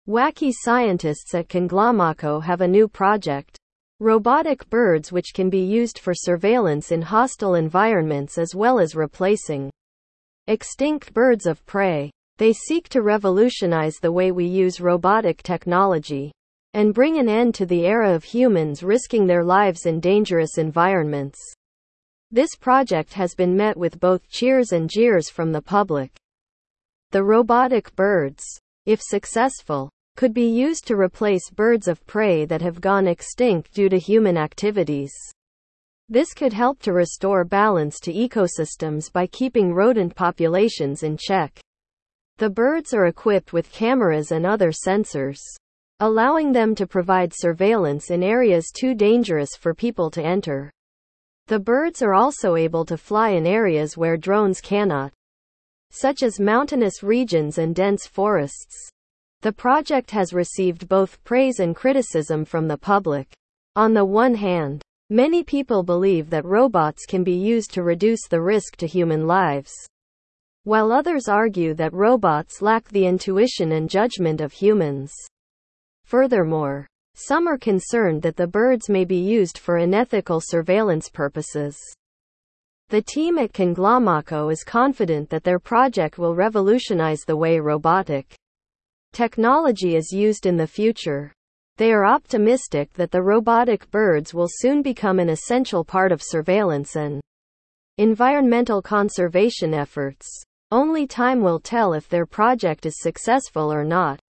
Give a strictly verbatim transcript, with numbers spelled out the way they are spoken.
Wacky scientists at Conglomako have a new project. Robotic birds which can be used for surveillance in hostile environments as well as replacing extinct birds of prey. They seek to revolutionize the way we use robotic technology and bring an end to the era of humans risking their lives in dangerous environments. This project has been met with both cheers and jeers from the public. The robotic birds, if successful, could be used to replace birds of prey that have gone extinct due to human activities. This could help to restore balance to ecosystems by keeping rodent populations in check. The birds are equipped with cameras and other sensors, allowing them to provide surveillance in areas too dangerous for people to enter. The birds are also able to fly in areas where drones cannot, such as mountainous regions and dense forests. The project has received both praise and criticism from the public. On the one hand, many people believe that robots can be used to reduce the risk to human lives, while others argue that robots lack the intuition and judgment of humans. Furthermore, some are concerned that the birds may be used for unethical surveillance purposes. The team at Conglomako is confident that their project will revolutionize the way robotic technology is used in the future. They are optimistic that the robotic birds will soon become an essential part of surveillance and environmental conservation efforts. Only time will tell if their project is successful or not.